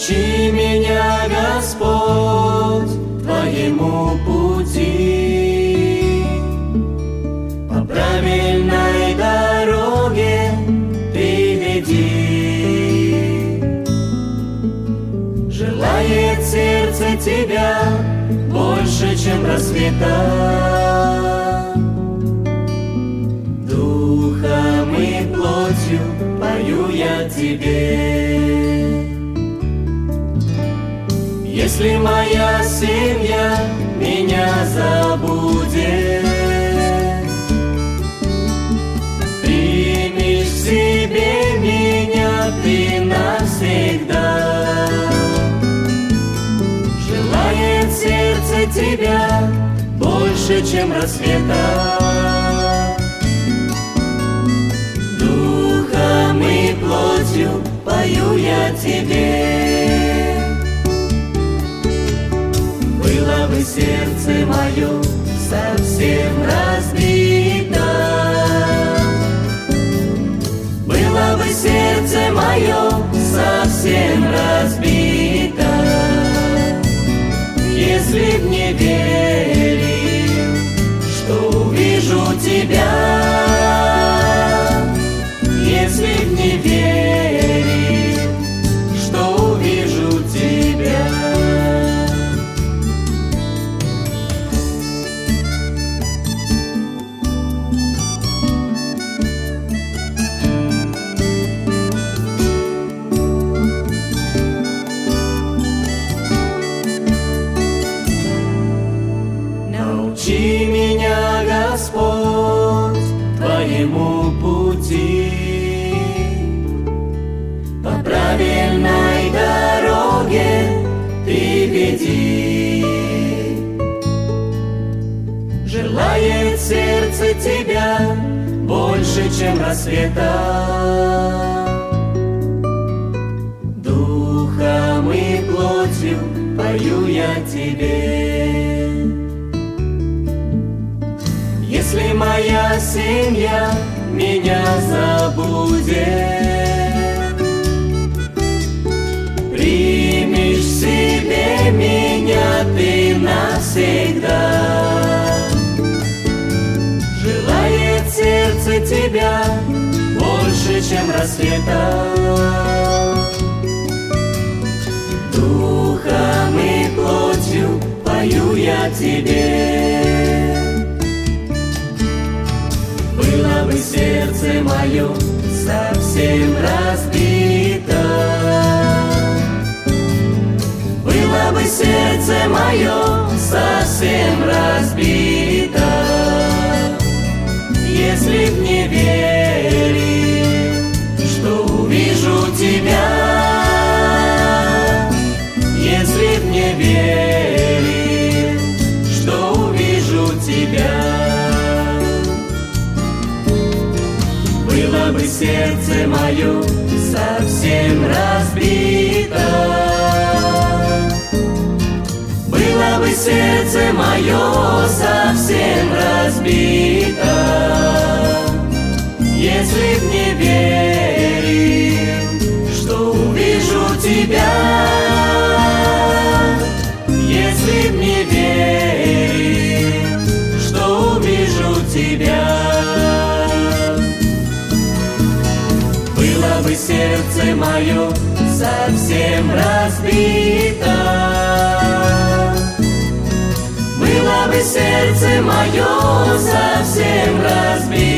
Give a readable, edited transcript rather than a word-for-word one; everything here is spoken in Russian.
Научи меня, Господь, Твоему пути, по правильной дороге Ты веди. Желает сердце Тебя больше, чем рассвета. Духом и плотью пою я Тебе. Если моя семья меня забудет, примешь к себе меня Ты навсегда. Желает сердце Тебя больше, чем рассвета. Духом и плотью пою я Тебе. Было бы сердце мое совсем разбито, было бы сердце мое совсем разбито, если б не верил, что увижу Тебя, если б не верил, что увижу Тебя. Научи меня, Господь, Твоему пути, по правильной дороге Ты веди. Желает сердце Тебя больше, чем рассвета. Духом и плотью пою я Тебе. Если моя семья меня забудет, примешь к себе меня Ты навсегда. Желает сердце Тебя больше, чем рассвета. Духом и плотью пою я Тебе. Было бы сердце мое совсем разбито, было бы сердце мое совсем разбито, если б не верил, что увижу Тебя, если б не верил, что увижу Тебя. Было бы сердце мое совсем разбито, было бы сердце мое совсем разбито, если б не верил, что увижу Тебя, если б не верил, что увижу Тебя. Было бы сердце мое совсем разбито, было бы сердце мое совсем разбито,